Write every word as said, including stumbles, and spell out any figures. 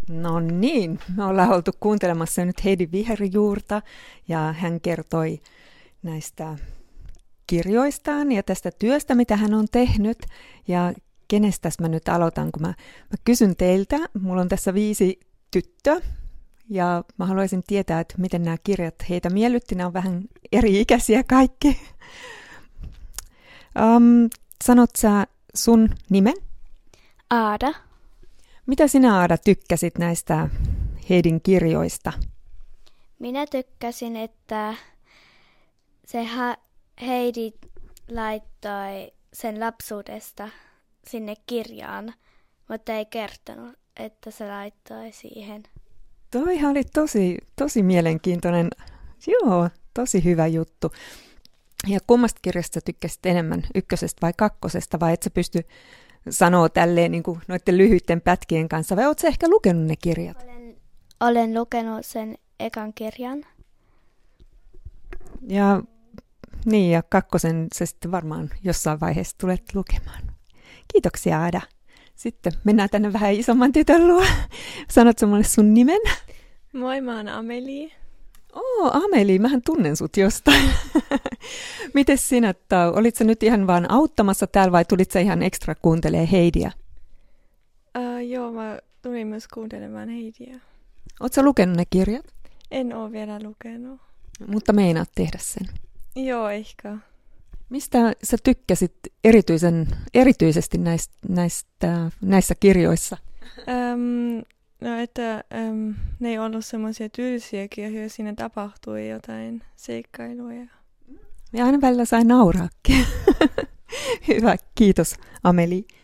No niin, me ollaan oltu kuuntelemassa nyt Heidi Viherjuurta ja hän kertoi näistä kirjoistaan ja tästä työstä, mitä hän on tehnyt. Ja kenestäs mä nyt aloitan, kun mä, mä kysyn teiltä. Mulla on tässä viisi tyttöä ja mä haluaisin tietää, että miten nämä kirjat heitä miellytti. Nämä on vähän eri-ikäisiä kaikki. Um, sanot sä sun nimen? Aada. Mitä sinä, Aada, tykkäsit näistä Heidin kirjoista? Minä tykkäsin, että se ha- Heidi laittoi sen lapsuudesta sinne kirjaan, mutta ei kertonut, että se laittoi siihen. Toihan oli tosi, tosi mielenkiintoinen, joo, tosi hyvä juttu. Ja kummasta kirjasta tykkäsit enemmän, ykkösestä vai kakkosesta, vai et sä pysty sanoa tälleen niin kuin noiden lyhyiden pätkien kanssa, vai ootko sä ehkä lukenut ne kirjat? Olen, olen lukenut sen ekan kirjan. Ja niin, ja kakkosen se sitten varmaan jossain vaiheessa tulet lukemaan. Kiitoksia, Aada. Sitten mennään tänne vähän isomman tytön luo. Sanotko mulle sun nimen? Moi, mä oon Amelie. Oo, Amelie, mähän tunnen sut jostain. Mites sinä, Tau? Olit sä nyt ihan vaan auttamassa täällä vai tulit sä ihan ekstra kuuntelee Heidiä? Uh, joo, mä tulin myös kuuntelemaan Heidiä. Oot sä lukenut ne kirjat? En oo vielä lukenut. Mutta meinaat tehdä sen. Joo, ehkä. Mistä sä tykkäsit erityisen, erityisesti näistä, näistä, näissä kirjoissa? Um, no, että um, ne ei ollut semmoisia tylsiä kirjoja, siinä tapahtui jotain seikkailuja. Ja aina välillä sai nauraakin. Hyvä, kiitos Amelie.